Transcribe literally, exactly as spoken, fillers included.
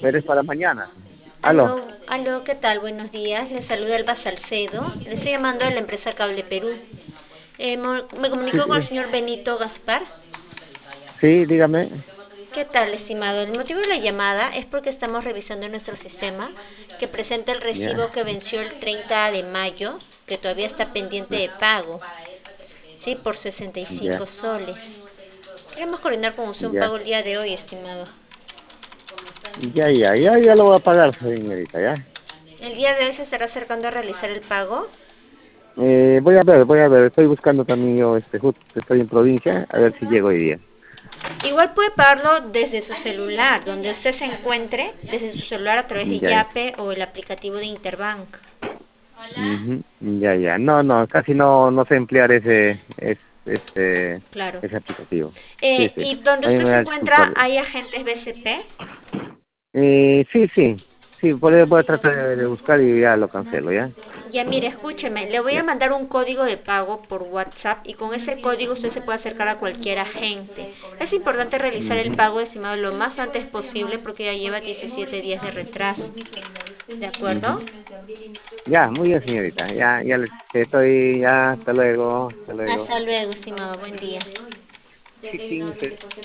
pero es para mañana. Aló. Aló, aló, ¿qué tal? Buenos días. Les saluda Alba Salcedo. Le estoy llamando de la empresa Cable Perú. Eh, mo- me Sí, comunicó con el sí, señor Benito Gaspar. sí, dígame. ¿Qué tal, estimado? El motivo de la llamada es porque estamos revisando nuestro sistema que presenta el recibo Ya. que venció el treinta de mayo, que todavía está pendiente de pago, sí, por sesenta y cinco Ya, soles. Queremos coordinar con usted un ya, pago el día de hoy, estimado. ya, ya, ya, ya lo voy a pagar, señorita, ya. El día de hoy se estará acercando a realizar el pago. Eh, voy a ver, voy a ver, estoy buscando también yo, este, justo estoy en provincia, a ver si llego hoy día. Igual puede pagarlo desde su celular, donde usted se encuentre, desde su celular a través de Ya, Yape o el aplicativo de Interbank. ujú, ya, ya, no, no, casi no, no sé emplear ese, es, este, Claro. ese aplicativo. Sí, Eh, sí, ¿y donde a mí usted me se da encuentra disculpa. hay agentes B C P? Eh, sí, sí, sí, por ahí voy a tratar de, de buscar y ya lo cancelo, ¿ya? Ya mire, escúcheme, le voy a Ya. mandar un código de pago por WhatsApp y con ese código usted se puede acercar a cualquier agente. Es importante realizar el Ujú. pago, estimado, lo más antes posible porque ya lleva diecisiete días de retraso. ¿De acuerdo? Ujú. Ya, muy bien, señorita. Ya, ya les estoy, ya, hasta luego, hasta luego. Hasta luego, estimado. Buen día. Sí, sí,